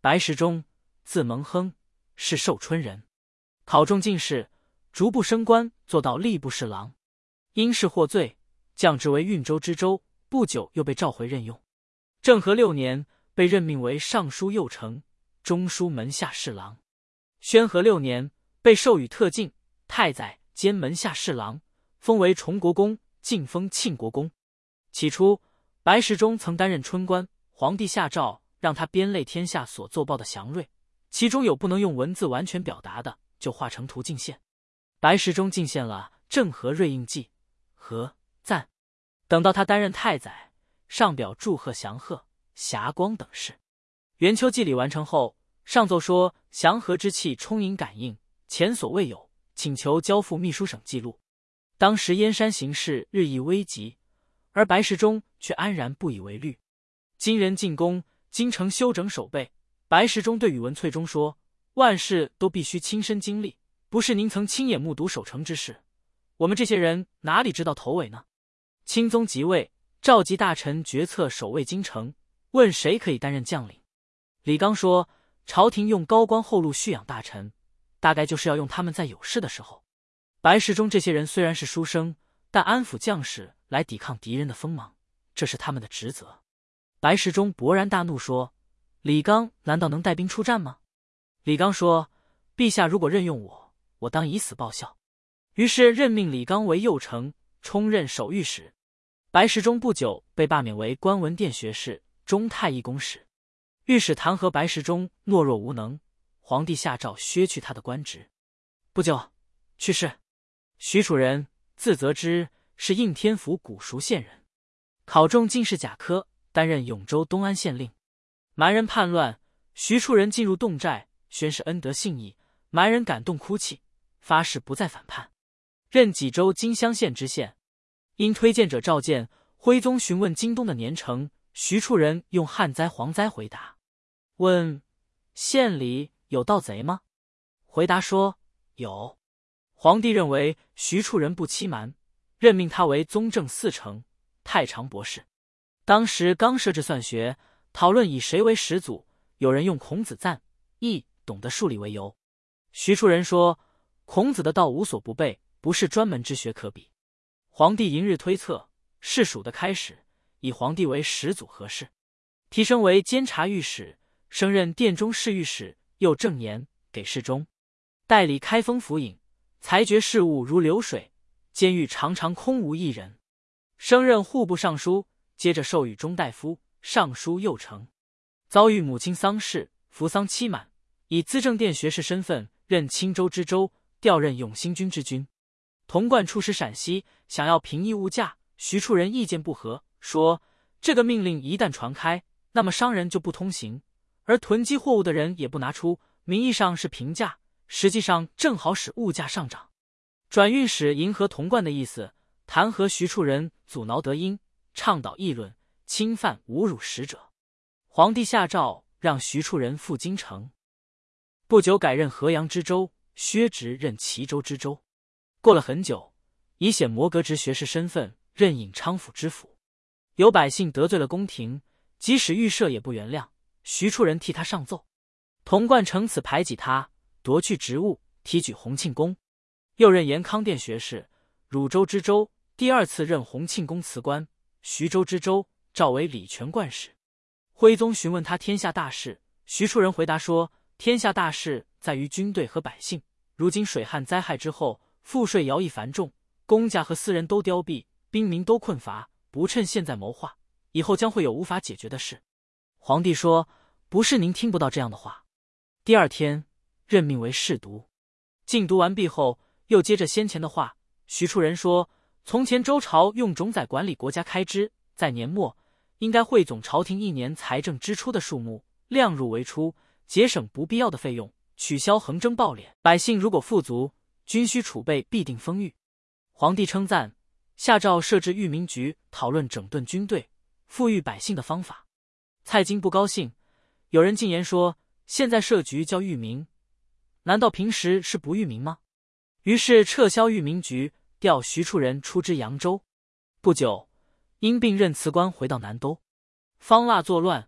白石中，字蒙亨，是寿春人，考中进士，逐步升官，做到吏部侍郎。因事获罪，降职为运州知州，不久又被召回任用。政和6年，被任命为尚书右丞、中书门下侍郎。宣和6年，被授予特进、太宰兼门下侍郎，封为崇国公，晋封庆国公。起初，白石中曾担任春官，皇帝下诏让他编类天下所奏报的祥瑞，其中有不能用文字完全表达的，就画成图进献。白石中进献了《郑和瑞应记》和《赞》。等到他担任太宰，上表祝贺祥和、霞光等事。元秋祭礼完成后，上奏说祥和之气充盈感应，前所未有，请求交付秘书省记录。当时燕山形势日益危急，而白石中却安然不以为虑。金人进攻，京城休整守备。白石中对宇文粹中说：“万事都必须亲身经历，不是您曾亲眼目睹守城之事，我们这些人哪里知道头尾呢？”钦宗即位，召集大臣决策守卫京城，问谁可以担任将领。李纲说：“朝廷用高官厚禄蓄养大臣，大概就是要用他们在有事的时候。”白石中这些人虽然是书生，但安抚将士来抵抗敌人的锋芒，这是他们的职责。白石中勃然大怒说：“李纲难道能带兵出战吗？”李纲说：“陛下如果任用我，我当以死报效。”于是任命李纲为右丞，充任守御史。白石中不久被罢免为观文殿学士、中太医公使。御史弹劾白石中懦弱无能，皇帝下诏削去他的官职。不久去世。许楚人，字泽之，是应天府古熟县人，考中进士甲科，担任永州东安县令。蛮人叛乱，徐处人进入侗寨，宣示恩德信义，蛮人感动哭泣，发誓不再反叛，任济州金乡县知县。因推荐者召见，徽宗询问京东的年成，徐处人用旱灾蝗灾回答。问县里有盗贼吗？回答说有。皇帝认为徐处人不欺瞒，任命他为宗正4丞、太常博士。当时刚设置算学，讨论以谁为始祖，有人用孔子赞、易懂得数理为由。徐处人说，孔子的道无所不备，不是专门之学可比。皇帝迎日推测，是蜀的开始，以皇帝为始祖合适。提升为监察御史，升任殿中侍御史，又正言给事中，代理开封府尹，裁决事务如流水，监狱常常空无一人。升任户部尚书，接着授予中大夫、尚书右丞。遭遇母亲丧事，服丧期满，以资政殿学士身份任青州知州，调任永兴军之军。童贯出使陕西，想要平抑物价，徐处人意见不合，说这个命令一旦传开，那么商人就不通行，而囤积货物的人也不拿出，名义上是平价，实际上正好使物价上涨。转运使迎合童贯的意思，弹劾徐处人阻挠德音，倡导议论，侵犯侮辱使者。皇帝下诏让徐处人赴京城。不久改任河阳知州，削职任齐州知州。过了很久，以显摩革职学士身份任颍昌府知府。有百姓得罪了宫廷，即使预设也不原谅，徐处人替他上奏。童贯乘此排挤他，夺去职务，提举洪庆公。又任延康殿学士、汝州知州，第2次任洪庆公辞官，徐州知州，召为礼权冠使。徽宗询问他天下大事，徐处人回答说，天下大事在于军队和百姓，如今水旱灾害之后，赋税徭役繁重，公家和私人都凋敝，兵民都困乏，不趁现在谋划，以后将会有无法解决的事。皇帝说，不是您听不到这样的话。第2天任命为侍读。禁读完毕后，又接着先前的话，徐处人说，从前周朝用种宰管理国家开支，在年末应该汇总朝廷1年财政支出的数目，量入为出，节省不必要的费用，取消横征暴敛，百姓如果富足，军需储备必定丰裕。皇帝称赞，下诏设置御民局，讨论整顿军队、富裕百姓的方法。蔡京不高兴，有人进言说，现在设局叫御民，难道平时是不御民吗？于是撤销御民局，调徐处人出知扬州。不久，因病任辞官回到南都。方腊作乱，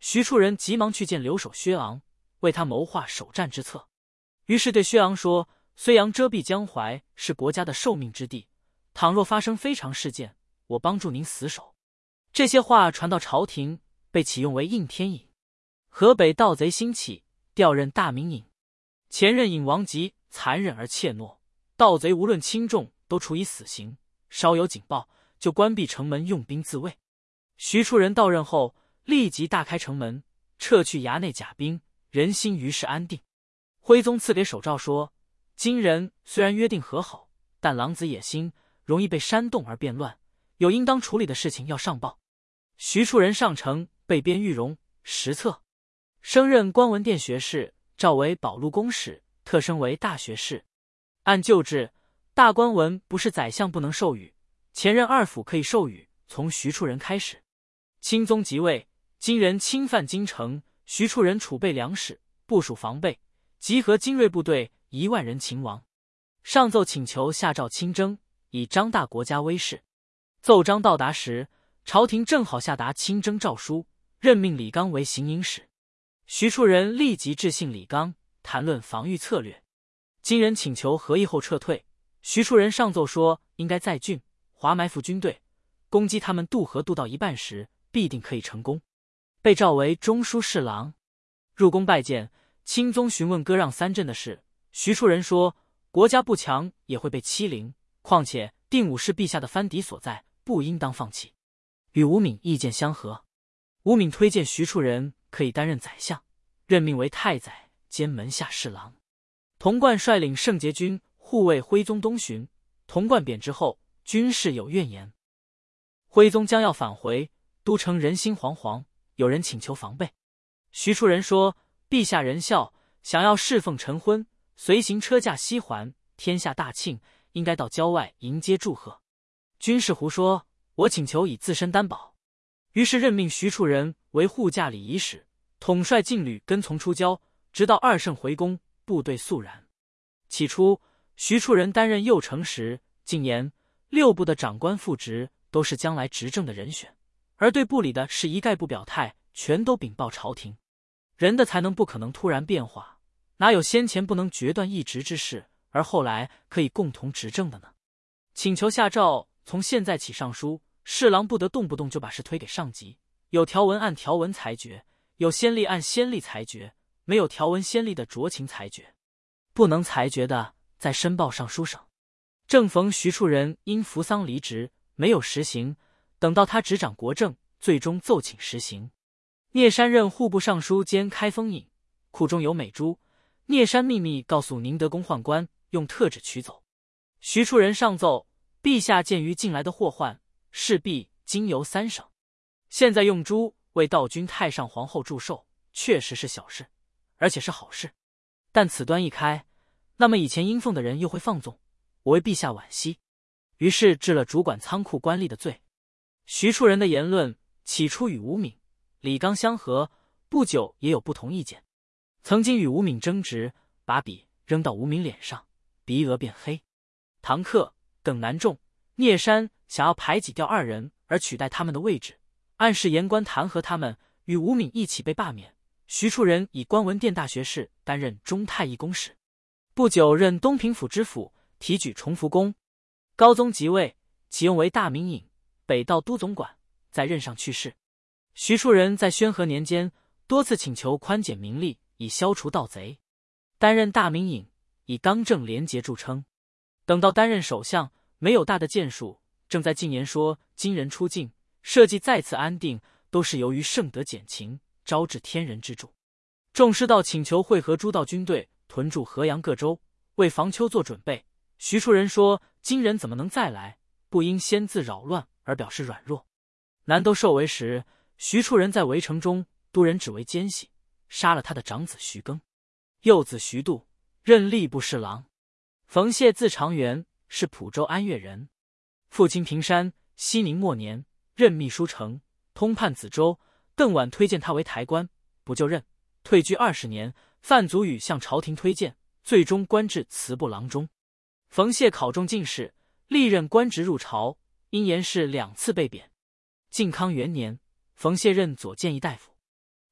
徐处人急忙去见留守薛昂，为他谋划守战之策。于是对薛昂说：“睢阳遮蔽江淮是国家的受命之地，倘若发生非常事件，我帮助您死守。”这些话传到朝廷，被启用为应天尹。河北盗贼兴起，调任大名尹。前任尹王吉残忍而怯懦，盗贼无论轻重都处以死刑，稍有警报就关闭城门，用兵自卫。徐处人到任后，立即大开城门，撤去衙内甲兵，人心于是安定。徽宗赐给手诏说：“今人虽然约定和好，但狼子野心，容易被煽动而变乱，有应当处理的事情要上报。”徐处人上呈，被编御容实册，升任观文殿学士，召为保禄公使，特升为大学士。按旧制，大官文不是宰相不能授予，前任二府可以授予，从徐处人开始。钦宗即位，金人侵犯京城，徐处人储备粮食，部署防备，集合精锐部队1万人擒王。上奏请求下诏亲征，以张大国家威势。奏章到达时，朝廷正好下达亲征诏书，任命李纲为行营使。徐处人立即致信李纲，谈论防御策略。金人请求和议后撤退，徐处人上奏说应该在郡华埋伏军队，攻击他们渡河渡到一半时，必定可以成功。被召为中书侍郎，入宫拜见。钦宗询问割让3镇的事，徐处人说：“国家不强也会被欺凌，况且定武是陛下的藩邸所在，不应当放弃。”与吴敏意见相合。吴敏推荐徐处人可以担任宰相，任命为太宰兼门下侍郎。童贯率领圣节军护卫徽宗东巡，童贯贬之后，军士有怨言。徽宗将要返回，都城人心惶惶，有人请求防备。徐处人说：“陛下仁孝，想要侍奉晨昏，随行车驾西还，天下大庆，应该到郊外迎接祝贺。”军士胡说：“我请求以自身担保。”于是任命徐处人为护驾礼仪使，统帅禁旅跟从出郊，直到2圣回宫，部队肃然。起初，徐处人担任右丞时，进言6部的长官副职都是将来执政的人选，而对部里的事一概不表态，全都禀报朝廷。人的才能不可能突然变化，哪有先前不能决断一职之事，而后来可以共同执政的呢？请求下诏，从现在起上书，侍郎不得动不动就把事推给上级，有条文按条文裁决，有先例按先例裁决，没有条文先例的酌情裁决，不能裁决的再申报尚书省。正逢徐处人因服丧离职，没有实行，等到他执掌国政，最终奏请实行。聂山任户部尚书兼开封尹，库中有美珠，聂山秘密告诉宁德宫宦官，用特旨取走。徐处人上奏：“陛下鉴于近来的祸患，势必经由3省，现在用珠为道君太上皇后祝寿，确实是小事，而且是好事。但此端一开，那么以前应奉的人又会放纵，我为陛下惋惜。”于是治了主管仓库官吏的罪。徐处人的言论起初与吴敏、李纲相合，不久也有不同意见。曾经与吴敏争执，把笔扔到吴敏脸上，鼻额变黑。唐克、耿南仲、聂山想要排挤掉2人而取代他们的位置，暗示言官弹劾他们，与吴敏一起被罢免。徐处人以观文殿大学士担任中太医公使，不久任东平府知府，提举崇福公。高宗即位，启用为大名尹，北道都总管，在任上去世。徐处人在宣和年间多次请求宽减民力，以消除盗贼。担任大名尹，以刚正廉洁著称。等到担任首相，没有大的建树，正在进言说金人出境，社稷再次安定，都是由于圣德减情，招致天人之助。众师道请求会合诸道军队，屯驻河阳各州，为防秋做准备。徐处人说：“金人怎么能再来？不应先自扰乱而表示软弱。”南都受围时，徐处人在围城中，都人只为奸细，杀了他的长子徐庚。幼子徐度任吏部侍郎。冯谢字长元，是蒲州安岳人，父亲平山，熙宁末年任秘书丞，通判梓州。邓琬推荐他为台官，不就任，退居20年。范祖禹向朝廷推荐，最终官至祠部郎中。冯谢考中进士，历任官职入朝，因言事2次被贬。靖康元年，冯谢任左谏议大夫。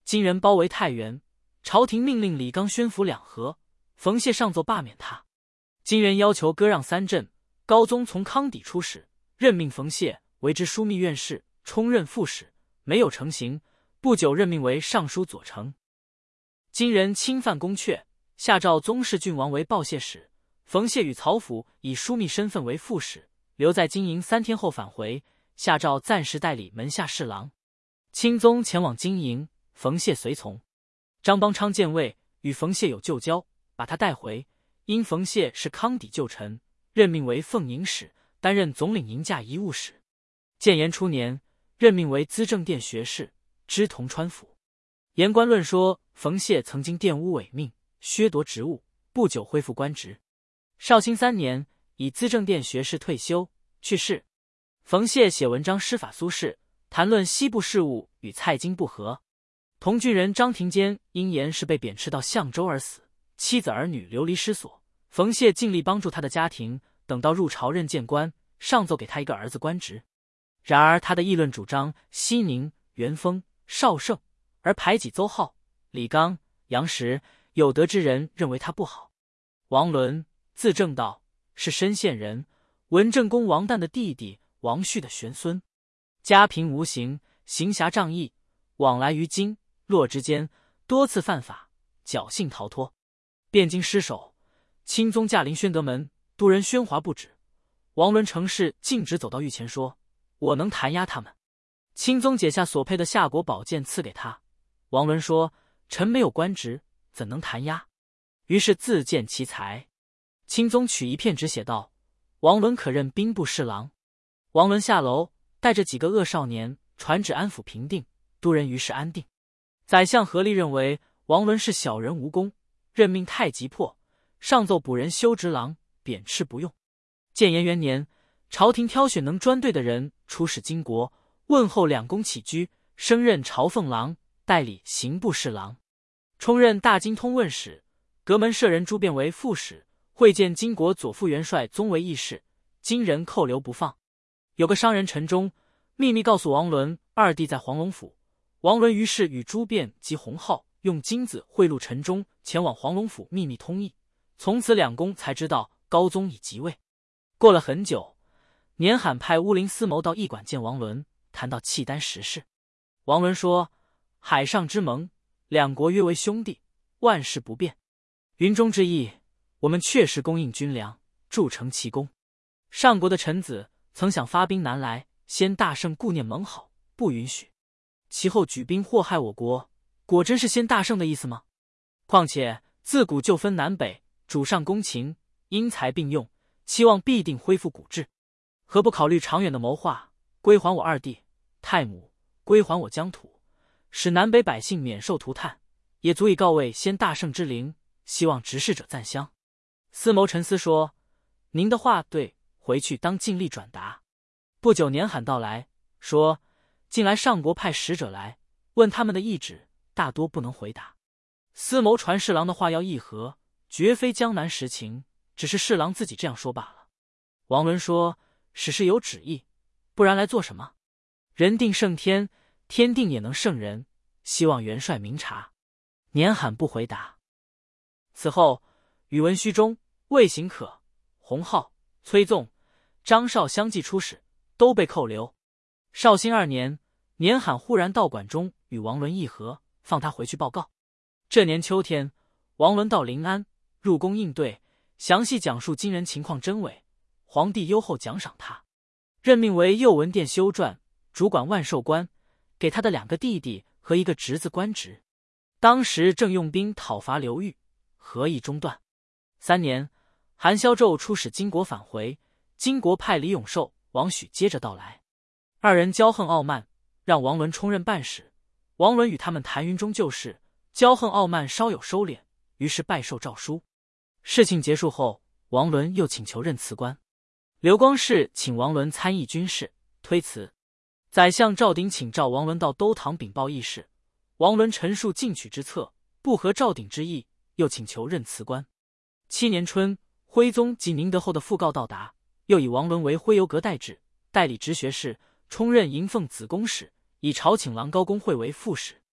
金人包围太原，朝廷命令李纲宣抚两河，冯谢上奏罢免他。金人要求割让3镇，高宗从康底出使，任命冯谢为之枢密院事，充任副使，没有成行。不久任命为尚书左丞。金人侵犯宫阙，下诏宗室郡王为报谢使，冯谢与曹府以枢密身份为副使，留在金营3天后返回，下诏暂时代理门下侍郎。钦宗前往金营，冯谢随从。张邦昌见魏，与冯谢有旧交，把他带回。因冯谢是康底旧臣，任命为奉营使，担任总领营驾遗务使。建炎初年，任命为资政殿学士，知同川府。言官论说，冯谢曾经玷污伪命，削夺职务，不久恢复官职。绍兴3年，以资政殿学士退休，去世。冯谢写文章施法苏轼，谈论西部事务与蔡京不和。同郡人张廷坚因言是被贬斥到象州而死，妻子儿女流离失所。冯谢尽力帮助他的家庭，等到入朝任谏官，上奏给他一个儿子官职。然而他的议论主张西宁、元丰、绍圣，而排挤邹浩、李纲、杨时，有德之人认为他不好。王伦，字正道，是深县人，文正公王旦的弟弟，王旭的玄孙。家贫无形，行侠仗义，往来于京、洛之间，多次犯法，侥幸逃脱。汴京失守，钦宗驾临宣德门，都人喧哗不止。王伦乘势径直走到御前说：“我能弹压他们。”钦宗解下所佩的夏国宝剑赐给他。王伦说：“臣没有官职，怎能弹压？”于是自荐其才。钦宗取一片纸写道：“王伦可任兵部侍郎。”王伦下楼，带着几个恶少年传旨安抚平定，都人于是安定。宰相何立认为王伦是小人无功，任命太急迫，上奏补人修直郎，贬斥不用。建炎元年，朝廷挑选能专对的人出使金国，问候两宫起居，升任朝奉郎，代理刑部侍郎，充任大京通问使。阁门舍人朱变为副使，会见金国左副元帅宗为议事，金人扣留不放。有个商人陈忠秘密告诉王伦二弟在黄龙府，王伦于是与朱变及洪浩用金子贿赂陈忠，前往黄龙府秘密通议。从此两宫才知道高宗已即位。过了很久，年罕派乌林思谋到驿馆见王伦，谈到契丹时事。王伦说：“海上之盟，两国约为兄弟，万事不变。云中之役，我们确实供应军粮，筑成奇功。上国的臣子曾想发兵南来，先大圣顾念盟好，不允许。其后举兵祸害我国，果真是先大圣的意思吗？况且自古就分南北，主上公勤，因才并用，期望必定恢复古制，何不考虑长远的谋划，归还我二弟、太母，归还我疆土，使南北百姓免受涂炭，也足以告慰先大圣之灵，希望执事者赞襄。”思谋沉思说：“您的话对，回去当尽力转达。”不久年罕到来，说：“近来上国派使者来，问他们的懿旨，大多不能回答。思谋传侍郎的话要议和，绝非江南实情，只是侍郎自己这样说罢了。”王伦说：“使是有旨意，不然来做什么？人定胜天，天定也能胜人，希望元帅明察。”年罕不回答。此后，宇文虚中、魏行可、洪浩、崔纵、张绍相继出使，都被扣留。绍兴2年，年罕忽然到馆中与王伦议和，放他回去报告。这年秋天，王伦到临安，入宫应对，详细讲述金人情况真伪。皇帝优厚奖赏他，任命为右文殿修撰，主管万寿官，给他的2个弟弟和1个侄子官职。当时正用兵讨伐刘裕，和议中断。3年，韩萧胄出使金国返回，金国派李永寿、王许接着到来。2人骄横傲慢，让王伦充任办事。王伦与他们谈云中旧事，骄横傲慢稍有收敛，于是拜受诏书。事情结束后，王伦又请求任辞官。刘光世请王伦参议军事，推辞。宰相赵鼎请召王伦到都堂禀报议事，王伦陈述进取之策，不合赵鼎之意，又请求任辞官。7年春，徽宗及宁德后的讣告到达，又以王伦为徽游阁代制，代理直学士，充任迎奉子公使，以朝请郎高公会为副使。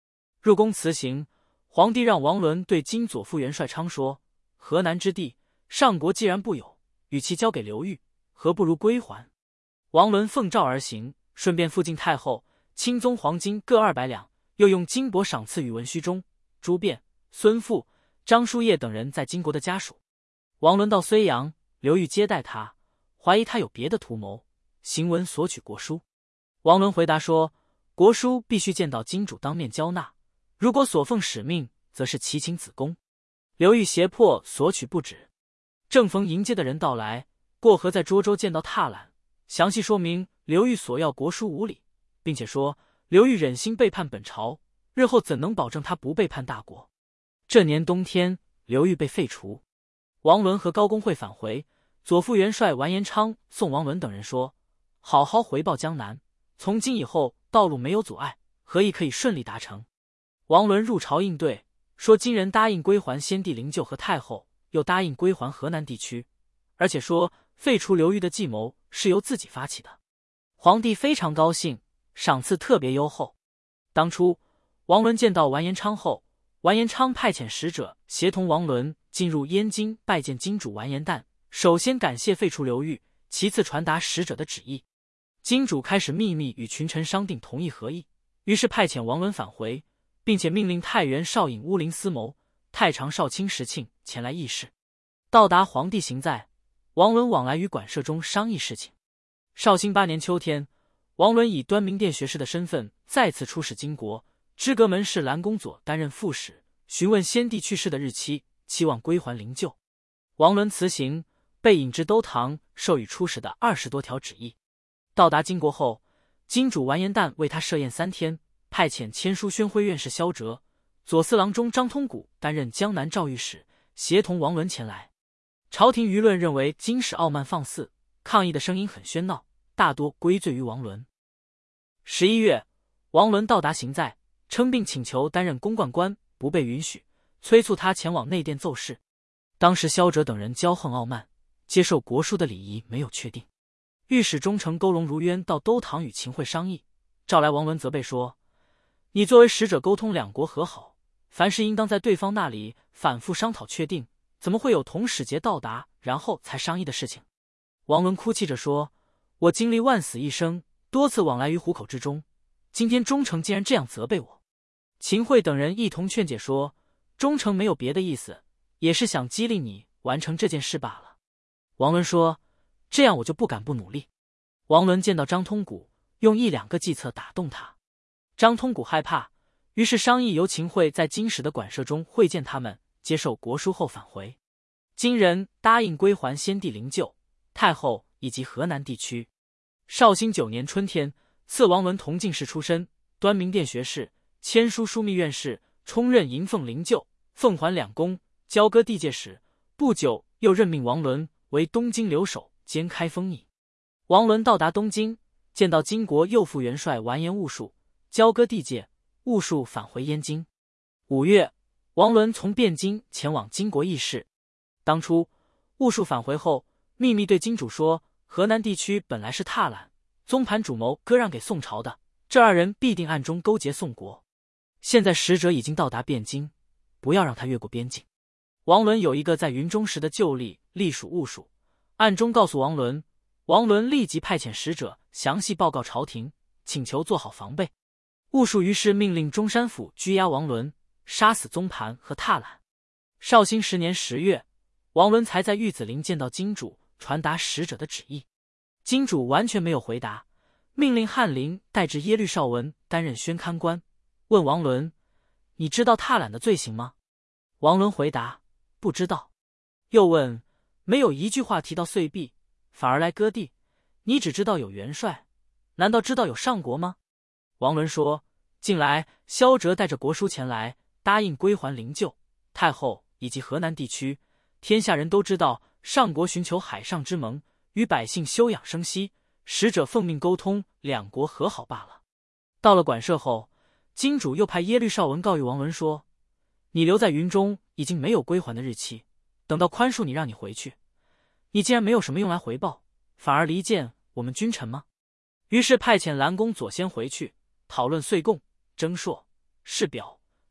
入宫辞行，皇帝让王伦对金左副元帅昌说：河南之地，上国既然不有，与其交给刘裕，何不如归还？王伦奉诏而行，顺便附进太后、钦宗黄金各200两，又用金帛赏赐宇文虚中、朱辩、孙富、张叔夜等人在金国的家属。王伦到睢阳，刘裕接待他，怀疑他有别的图谋，行文索取国书。王伦回答说：国书必须见到金主当面交纳，如果所奉使命，则是其请子宫。刘裕胁迫索取不止。正逢迎接的人到来，过河在涿州见到踏览，详细说明刘裕索要国书无礼，并且说刘裕忍心背叛本朝，日后怎能保证他不背叛大国？这年冬天，刘裕被废除。王伦和高公会返回，左副元帅完颜昌送王伦等人说：好好回报江南，从今以后道路没有阻碍，何以可以顺利达成？王伦入朝应对，说金人答应归还先帝灵柩和太后，又答应归还河南地区，而且说废除刘裕的计谋是由自己发起的。皇帝非常高兴，赏赐特别优厚。当初王伦见到完颜昌后，完颜昌派遣使者协同王伦进入燕京拜见金主完颜旦，首先感谢废除刘裕，其次传达使者的旨意。金主开始秘密与群臣商定同意合议，于是派遣王伦返回，并且命令太原少尹乌林思谋、太常少卿石庆前来议事。到达皇帝行在，王伦往来于馆舍中商议事情。绍兴8年秋天，王伦以端明殿学士的身份再次出使金国，知阁门事蓝公佐担任副使，询问先帝去世的日期，期望归还灵柩。王伦辞行，被引至兜堂，授予出使的20多条旨意。到达金国后，金主完颜旦为他设宴3天，派遣签书宣徽院士萧哲、左司郎中张通古担任江南诏谕使，协同王伦前来。朝廷舆论认为金使傲慢放肆，抗议的声音很喧闹，大多归罪于王伦。11月，王伦到达行在，称病请求担任公灌官，不被允许，催促他前往内殿奏事。当时萧哲等人骄横傲慢，接受国书的礼仪没有确定。御史中丞勾龙如渊到兜堂与秦桧商议，召来王伦责备说：你作为使者沟通两国和好，凡事应当在对方那里反复商讨确定，怎么会有同使节到达然后才商议的事情？王伦哭泣着说：我经历万死一生，多次往来于虎口之中，今天忠诚竟然这样责备我。秦桧等人一同劝解说：忠诚没有别的意思，也是想激励你完成这件事罢了。王伦说：这样我就不敢不努力。王伦见到张通古，用1-2个计策打动他。张通古害怕，于是商议由秦桧在金使的馆舍中会见他们，接受国书后返回。金人答应归还先帝灵柩、太后以及河南地区。绍兴9年春天，赐王伦同进士出身，端明殿学士，签书枢密院事，充任迎奉灵柩、奉还2公、交割地界使。不久，又任命王伦为东京留守兼开封尹。王伦到达东京，见到金国右副元帅完颜兀术，交割地界，兀术返回燕京。5月，王伦从汴京前往金国议事。当初兀术返回后，秘密对金主说：河南地区本来是踏览、宗盘主谋割让给宋朝的，这2人必定暗中勾结宋国。现在使者已经到达汴京，不要让他越过边境。王伦有一个在云中时的旧吏隶属兀术，暗中告诉王伦，王伦立即派遣使者详细报告朝廷，请求做好防备。兀术于是命令中山府拘押王伦，杀死宗盘和踏览。绍兴10年10月，王伦才在玉子陵见到金主，传达使者的旨意。金主完全没有回答，命令翰林带至耶律绍文担任宣勘官，问王伦：你知道踏览的罪行吗？王伦回答：不知道。又问：没有一句话提到岁币，反而来割地，你只知道有元帅，难道知道有上国吗？王伦说：近来萧哲带着国书前来，答应归还灵柩、太后以及河南地区，天下人都知道上国寻求海上之盟，与百姓休养生息，使者奉命沟通两国和好罢了。到了馆舍后，金主又派耶律绍文告谕王伦说：你留在云中已经没有归还的日期，等到宽恕你让你回去，你竟然没有什么用来回报，反而离间我们君臣吗？于是派遣蓝公左先回去，讨论岁贡、征硕、事表、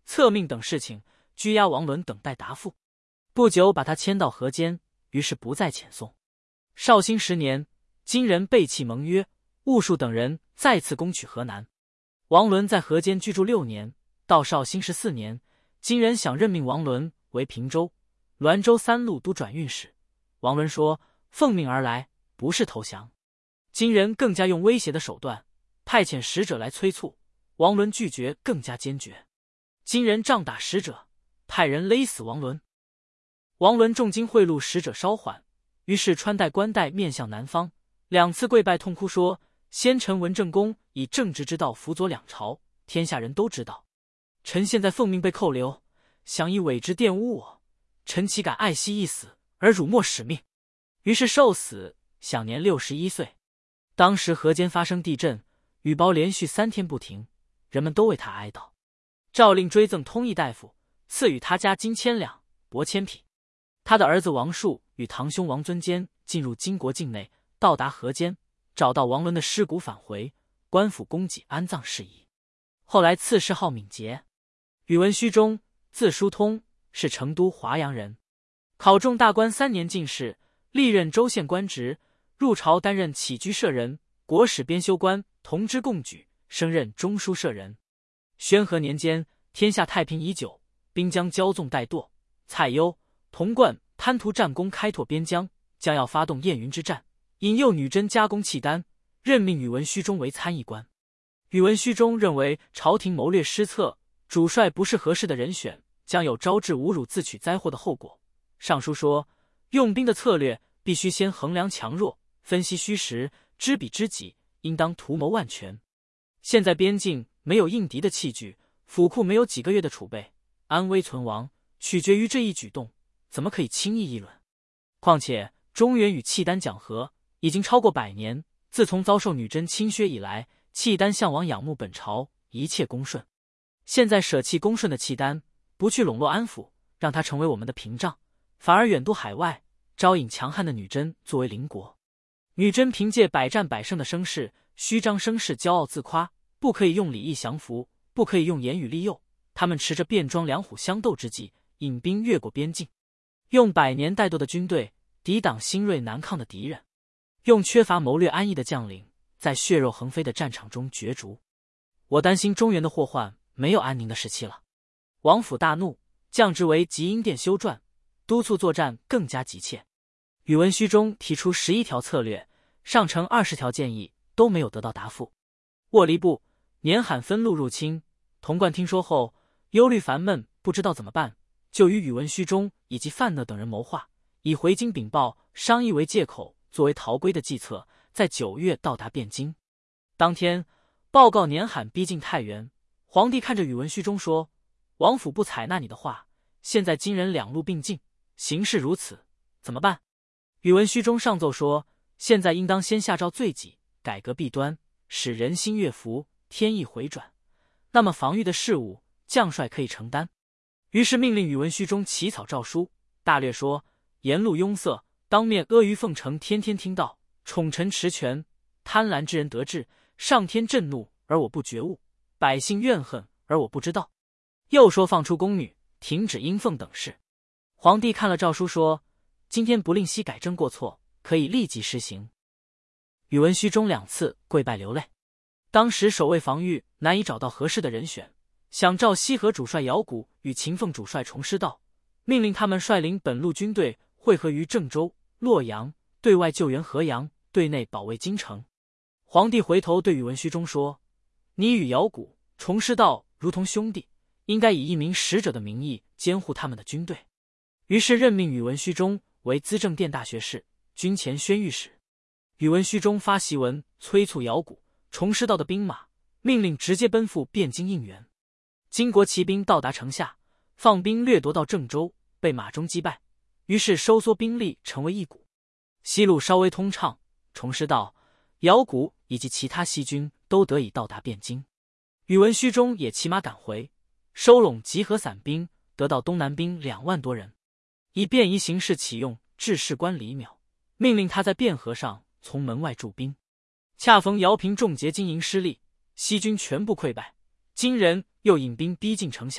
策命等事情，拘押王伦等待答复。不久把他迁到河间，于是不再遣送。绍兴10年，金人背弃盟约，兀术等人再次攻取河南。王伦在河间居住6年，到绍兴14年，金人想任命王伦为平州、滦州3路都转运使。王伦说：“奉命而来，不是投降。”金人更加用威胁的手段，派遣使者来催促。王伦拒绝更加坚决。金人仗打使者，派人勒死王伦。王伦重金贿赂使者稍缓，于是穿戴冠带面向南方，2次跪拜痛哭说：“先臣文正公以正直之道辅佐两朝，天下人都知道。臣现在奉命被扣留，想以伪之玷污我，臣岂敢爱惜一死而辱没使命？”于是受死，享年61岁。当时河间发生地震，雨雹连续3天不停，人们都为他哀悼。诏令追赠通义大夫，赐予他家金千两，帛千匹。他的儿子王树与堂兄王尊坚进入金国境内，到达河间，找到王伦的尸骨返回，官府供给安葬事宜。后来赐谥号敏捷。宇文虚中，字叔通，是成都华阳人，考中大观3年进士，历任州县官职，入朝担任起居舍人、国史编修官，同知贡举，升任中书舍人。宣和年间，天下太平已久，兵将骄纵怠惰，蔡攸、童贯贪图战功，开拓边疆，将要发动燕云之战，引诱女真加工契丹，任命宇文虚中为参议官。宇文虚中认为朝廷谋略失策，主帅不是合适的人选，将有招致侮辱自取灾祸的后果。上书说，用兵的策略必须先衡量强弱，分析虚实，知彼知己，应当图谋万全。现在边境没有应敌的器具，府库没有几个月的储备，安危存亡取决于这一举动，怎么可以轻易议论？况且中原与契丹讲和已经超过100年，自从遭受女真侵削以来，契丹向往仰慕本朝，一切恭顺。现在舍弃恭顺的契丹，不去笼络安抚，让它成为我们的屏障，反而远渡海外，招引强悍的女真作为邻国。女真凭借百战百胜的声势，虚张声势，骄傲自夸，不可以用礼义降服，不可以用言语利诱。他们持着变装两虎相斗之计，引兵越过边境，用100年怠惰的军队抵挡新锐难抗的敌人，用缺乏谋略安逸的将领在血肉横飞的战场中角逐。我担心中原的祸患没有安宁的时期了。王府大怒，降职为集英殿修撰，督促作战更加急切。宇文虚中提出11条策略，上呈20条建议，都没有得到答复。沃离部年罕分路入侵，童贯听说后忧虑烦闷，不知道怎么办，就与宇文虚中以及范讷等人谋划，以回京禀报商议为借口，作为逃归的计策，在9月到达汴京。当天报告年罕逼近太原，皇帝看着宇文虚中说：“王府不采纳你的话，现在金人2路并进，形势如此，怎么办？”宇文虚中上奏说：“现在应当先下诏罪己，改革弊端，使人心悦服，天意回转。那么防御的事务，将帅可以承担。”于是命令宇文虚中起草诏书，大略说：沿路拥塞，当面阿谀奉承，天天听到宠臣持权，贪婪之人得志，上天震怒而我不觉悟，百姓怨恨而我不知道。又说放出宫女，停止阴奉等事。皇帝看了诏书说：“今天不令悉改正过错，可以立即施行。”宇文虚中2次跪拜流泪。当时守卫防御难以找到合适的人选，想召西河主帅姚贾与秦凤主帅崇师道，命令他们率领本路军队汇合于郑州、洛阳，对外救援河阳，对内保卫京城。皇帝回头对宇文虚中说：“你与姚贾、崇师道如同兄弟，应该以一名使者的名义监护他们的军队。”于是任命宇文虚中为资政殿大学士、军前宣谕使。宇文虚中发檄文催促姚贾、崇师道的兵马，命令直接奔赴汴京应援。金国骑兵到达城下，放兵掠夺到郑州，被马忠击败，于是收缩兵力，成为一股。西路稍微通畅，崇师道、姚贾以及其他西军都得以到达汴京。宇文虚中也骑马赶回，收拢集合散兵，得到东南兵2万多人，以便宜形势启用制士官李邈，命令他在汴河上从门外驻兵。恰逢姚平重劫金营失利，西军全部溃败，金人又引兵逼近城下，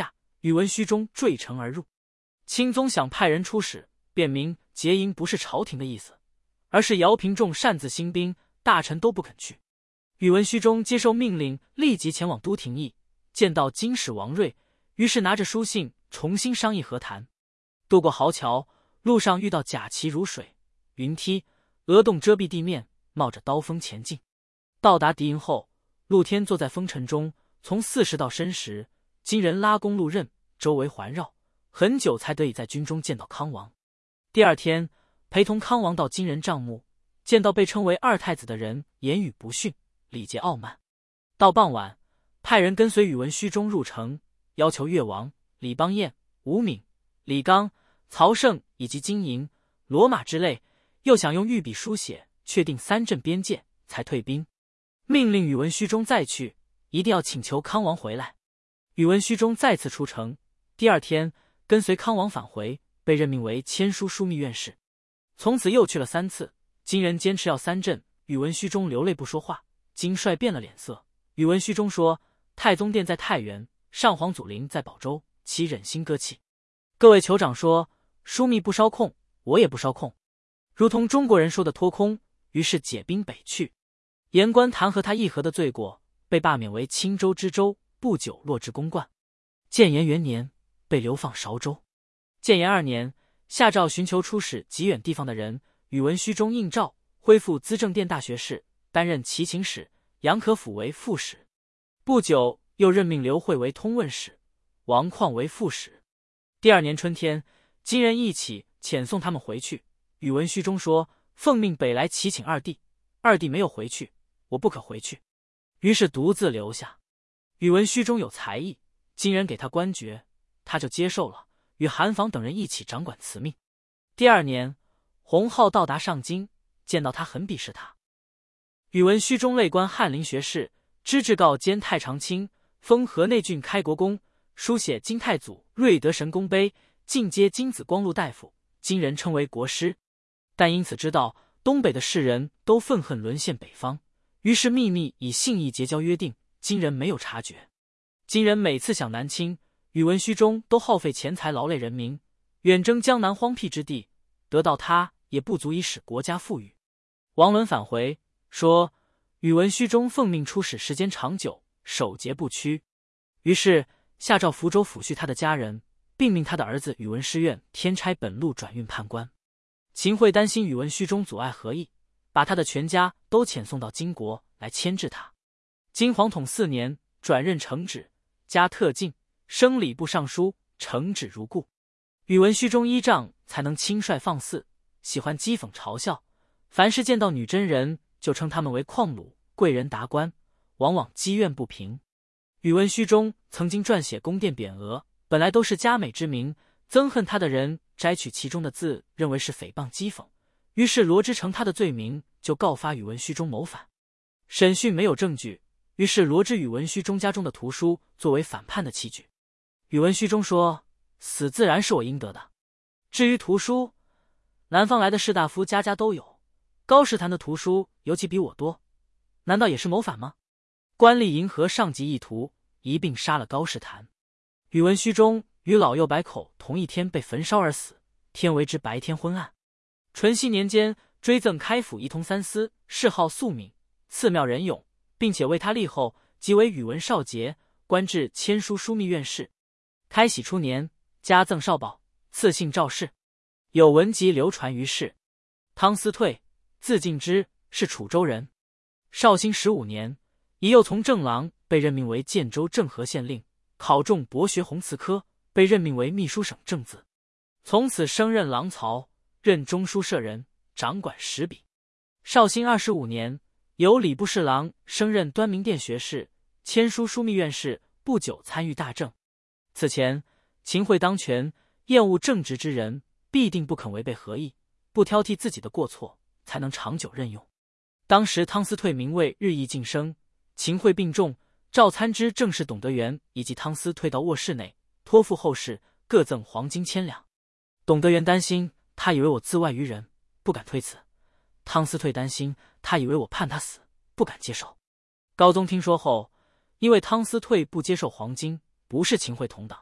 宇文虚中坠城而入。钦宗想派人出使，便明结营不是朝廷的意思，而是姚平仲擅自兴兵，大臣都不肯去。宇文虚中接受命令，立即前往都廷驿，见到京使王睿，于是拿着书信重新商议和谈。渡过壕桥，路上遇到甲旗如水，云梯、鹅洞遮蔽地面，冒着刀锋前进。到达敌营后，陆天坐在风尘中，从40道申时，金人拉弓路刃，周围环绕，很久才得以在军中见到康王。第二天，陪同康王到金人帐幕，见到被称为二太子的人，言语不逊，礼节傲慢。到傍晚，派人跟随宇文虚中入城，要求越王李邦彦、吴敏、李纲、曹胜以及金营、罗马之类，又想用御笔书写，确定3镇边界，才退兵。命令宇文虚中再去，一定要请求康王回来。宇文虚中再次出城，第二天跟随康王返回，被任命为签书枢密院事。从此又去了3次，金人坚持要3镇，宇文虚中流泪不说话。金帅变了脸色，宇文虚中说：“太宗殿在太原，上皇祖陵在宝州，岂忍心割弃？”各位酋长说：“枢密不烧空，我也不烧空。”如同中国人说的脱空，于是解兵北去。言官弹劾他议和的罪过，被罢免为青州知州，不久落至公冠。建炎元年，被流放韶州。建炎2年，下诏寻求出使极远地方的人，宇文虚中应诏，恢复资政殿大学士，担任骑请使，杨可甫为副使。不久，又任命刘惠为通问使，王旷为副使。第2年春天，金人一起遣送他们回去。宇文虚中说：“奉命北来祈请二弟，二弟没有回去，我不可回去。”于是独自留下。宇文虚中有才艺，金人给他官爵，他就接受了，与韩房等人一起掌管祠命。第2年，洪浩到达上京，见到他很鄙视他。宇文虚中累官翰林学士，知制诰兼太常卿，封河内郡开国公，书写金太祖瑞德神功碑，进阶金子光禄大夫，金人称为国师。但因此知道东北的士人都愤恨沦陷北方，于是秘密以信义结交约定，金人没有察觉。金人每次想南侵，宇文虚中都耗费钱财劳累人民，远征江南荒僻之地，得到他也不足以使国家富裕。王伦返回说，宇文虚中奉命出使时间长久，守节不屈，于是下诏福州抚恤他的家人，并命他的儿子宇文师院添差本路转运判官。秦桧担心宇文虚中阻碍和议，把他的全家都遣送到金国来牵制他。金皇统4年，转任承旨，加特进，升礼部尚书，承旨如故。宇文虚中依仗才能轻率放肆，喜欢讥讽嘲笑，凡是见到女真人就称他们为旷虏、贵人达官，往往积怨不平。宇文虚中曾经撰写宫殿匾额，本来都是佳美之名，憎恨他的人摘取其中的字，认为是诽谤讥讽，于是罗织成他的罪名，就告发宇文虚中谋反。审讯没有证据，于是罗织宇文虚中家中的图书作为反叛的器具。宇文虚中说：“死自然是我应得的。至于图书，南方来的士大夫家家都有，高士坛的图书尤其比我多，难道也是谋反吗？”官吏迎合上级意图，一并杀了高士坛。宇文虚中与老幼百口同一天被焚烧而死，天为之白天昏暗。淳熙年间，追赠开府仪同三司，谥号肃敏，赐庙仁勇，并且为他立后，即为宇文少杰，官至签书枢密院事。开禧初年，加赠少保，赐姓赵氏。有文集流传于世。汤思退，字敬之，是楚州人。绍兴15年，乙又从正郎被任命为建州政和县令，考中博学弘词科，被任命为秘书省正字。从此升任郎曹，任中书舍人，掌管史笔。绍兴25年，由礼部侍郎升任端明殿学士，签书枢密院事，不久参与大政。此前，秦桧当权，厌恶正直之人，必定不肯违背和议，不挑剔自己的过错，才能长久任用。当时汤思退名位日益晋升，秦桧病重，赵参之正是董德元以及汤思退到卧室内，托付后事，各赠黄金1000两。董德元担心，他以为我自外于人，不敢推辞；汤思退担心，他以为我判他死，不敢接受。高宗听说后，因为汤思退不接受黄金，不是秦桧同党，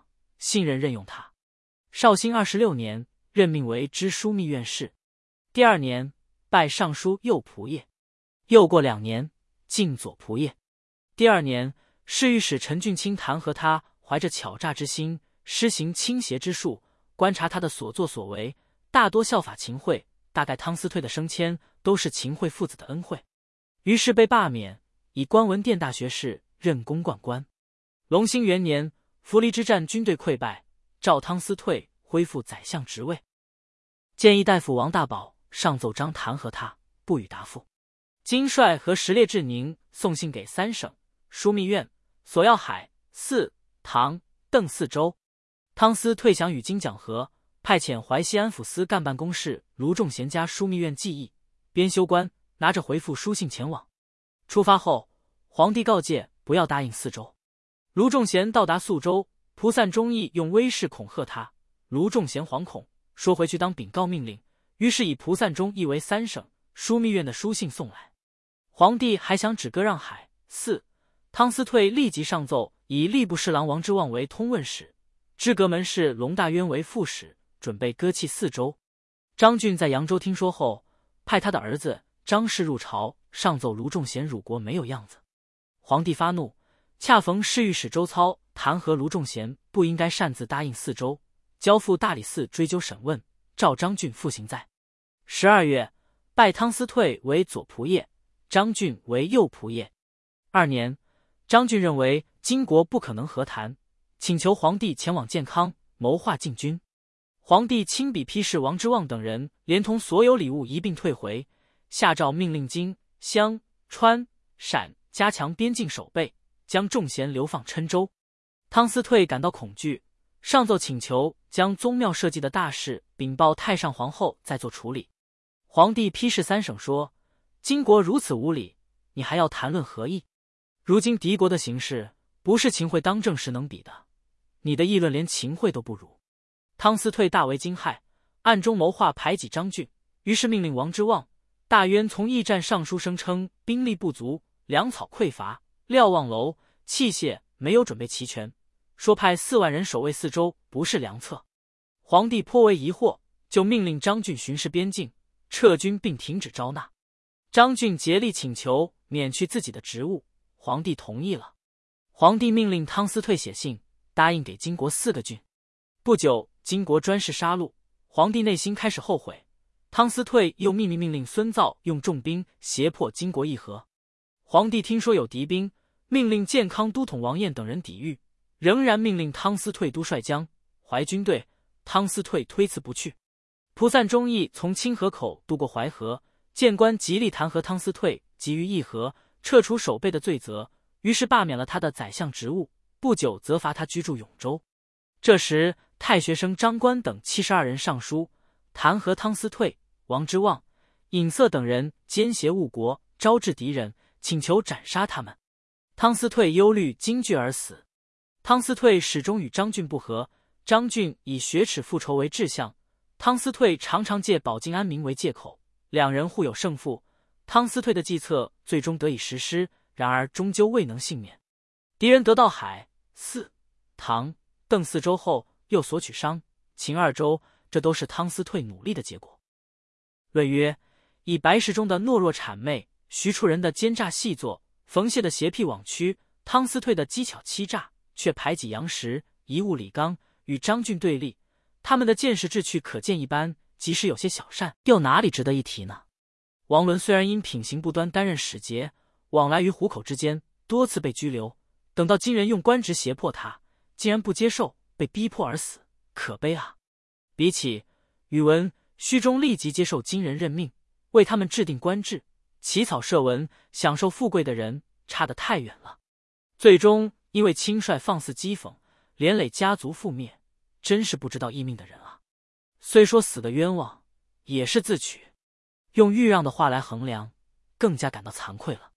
信任任用他。绍兴26年，任命为知枢密院事。第2年，拜尚书右仆射。又过2年，进左仆射。第2年，侍御史陈俊卿弹劾他，怀着巧诈之心，施行倾邪之术，观察他的所作所为，大多效法秦桧。大概汤思退的升迁都是秦桧父子的恩惠，于是被罢免，以关文殿大学士任公灌官。隆兴元年，涪陵之战军队溃败，召汤思退恢复宰相职位。谏议大夫王大宝上奏章弹劾他，不予答复。金帅和石烈志宁送信给3省枢密院，索要海、泗、唐、邓4州。汤思退想与金讲和，派遣淮西安抚司干办公事卢仲贤家枢密院记议，边修官拿着回复书信前往。出发后，皇帝告诫不要答应4州。卢仲贤到达宿州，蒲散忠义用威势恐吓他，卢仲贤惶恐，说回去当禀告命令，于是以蒲散忠义为3省枢密院的书信送来。皇帝还想止割让海、泗，汤思退立即上奏，以吏部侍郎王之望为通问使，知阁门事龙大渊为副使，准备割弃4州。张俊在扬州听说后，派他的儿子张氏入朝，上奏卢仲贤辱国没有样子。皇帝发怒，恰逢侍御史周操弹劾卢仲贤不应该擅自答应4州，交付大理寺追究审问，召张俊复行在。12月，拜汤思退为左仆射，张俊为右仆射。2年，张俊认为金国不可能和谈，请求皇帝前往建康谋划进军。皇帝亲笔批示王之望等人，连同所有礼物一并退回，下诏命令荆、襄、川、陕加强边境守备，将众贤流放郴州。汤思退感到恐惧，上奏请求将宗庙社稷的大事禀报太上皇后，再做处理。皇帝批示3省说：金国如此无礼，你还要谈论何意？如今敌国的形势不是秦桧当政时能比的，你的议论连秦桧都不如。汤思退大为惊骇，暗中谋划排挤张俊，于是命令王之望、大渊从驿站上书，声称兵力不足，粮草匮乏，瞭望楼、器械没有准备齐全，说派4万人守卫4州不是良策。皇帝颇为疑惑，就命令张俊巡视边境，撤军并停止招纳。张俊竭力请求免去自己的职务，皇帝同意了。皇帝命令汤思退写信，答应给金国4个郡。不久，金国专事杀戮，皇帝内心开始后悔。汤思退又秘密命令孙造用重兵胁迫金国议和。皇帝听说有敌兵，命令建康都统王彦等人抵御，仍然命令汤思退督率江淮军队。汤思退推辞不去。蒲散忠义从清河口渡过淮河，谏官极力弹劾汤思退急于议和，撤除守备的罪责，于是罢免了他的宰相职务，不久责罚他居住永州。这时太学生张观等72人上书，弹劾汤思退、王之望、尹瑟等人奸邪误国，招致敌人，请求斩杀他们。汤思退忧虑惊惧而死。汤思退始终与张俊不和，张俊以雪耻复仇为志向，汤思退常常借保境安民为借口，两人互有胜负。汤思退的计策最终得以实施，然而终究未能幸免。敌人得到海、泗、唐、邓4州后，又索取商、秦2州，这都是汤思退努力的结果。论曰：以白石中的懦弱谄媚，徐处人的奸诈细作，冯谢的邪僻枉屈，汤思退的机巧欺诈，却排挤杨时，贻误李纲，与张俊对立，他们的见识志趣可见一斑，即使有些小善，又哪里值得一提呢？王伦虽然因品行不端担任使节，往来于虎口之间，多次被拘留，等到金人用官职胁迫他，竟然不接受，被逼迫而死，可悲啊！比起宇文虚中立即接受金人任命，为他们制定官制，起草设文，享受富贵的人，差得太远了。最终因为轻率放肆讥讽，连累家族覆灭，真是不知道义命的人啊！虽说死的冤枉，也是自取。用豫让的话来衡量，更加感到惭愧了。